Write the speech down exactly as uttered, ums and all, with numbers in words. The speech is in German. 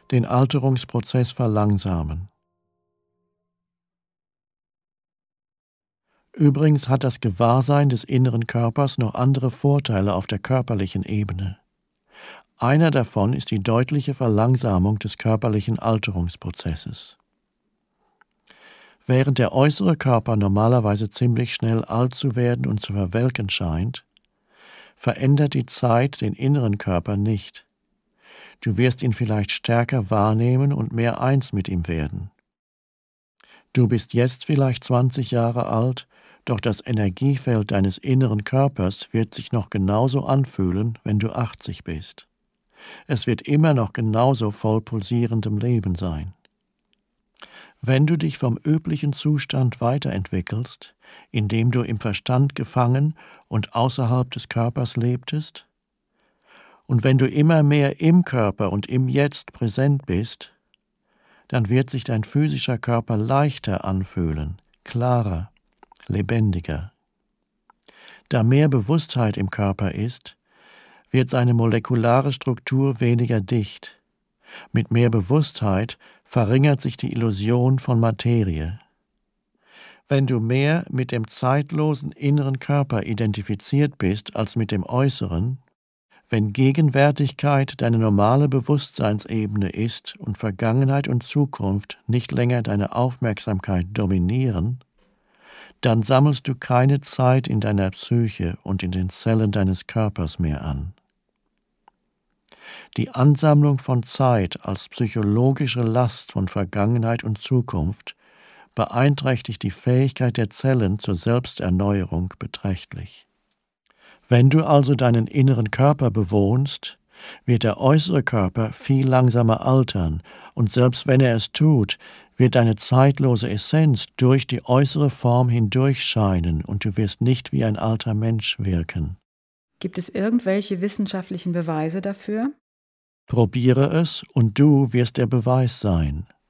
den Alterungsprozess verlangsamen. Übrigens hat das Gewahrsein des inneren Körpers noch andere Vorteile auf der körperlichen Ebene. Einer davon ist die deutliche Verlangsamung des körperlichen Alterungsprozesses. Während der äußere Körper normalerweise ziemlich schnell alt zu werden und zu verwelken scheint, verändert die Zeit den inneren Körper nicht. Du wirst ihn vielleicht stärker wahrnehmen und mehr eins mit ihm werden. Du bist jetzt vielleicht zwanzig Jahre alt, doch das Energiefeld deines inneren Körpers wird sich noch genauso anfühlen, wenn du achtzig bist. Es wird immer noch genauso voll pulsierendem Leben sein. Wenn du dich vom üblichen Zustand weiterentwickelst, indem du im Verstand gefangen und außerhalb des Körpers lebtest, und wenn du immer mehr im Körper und im Jetzt präsent bist, dann wird sich dein physischer Körper leichter anfühlen, klarer, lebendiger. Da mehr Bewusstheit im Körper ist, wird seine molekulare Struktur weniger dicht. Mit mehr Bewusstheit verringert sich die Illusion von Materie. Wenn du mehr mit dem zeitlosen inneren Körper identifiziert bist als mit dem äußeren, wenn Gegenwärtigkeit deine normale Bewusstseinsebene ist und Vergangenheit und Zukunft nicht länger deine Aufmerksamkeit dominieren, dann sammelst du keine Zeit in deiner Psyche und in den Zellen deines Körpers mehr an. Die Ansammlung von Zeit als psychologische Last von Vergangenheit und Zukunft beeinträchtigt die Fähigkeit der Zellen zur Selbsterneuerung beträchtlich. Wenn du also deinen inneren Körper bewohnst, wird der äußere Körper viel langsamer altern, und selbst wenn er es tut, wird deine zeitlose Essenz durch die äußere Form hindurch scheinen und du wirst nicht wie ein alter Mensch wirken. Gibt es irgendwelche wissenschaftlichen Beweise dafür? Probiere es und du wirst der Beweis sein.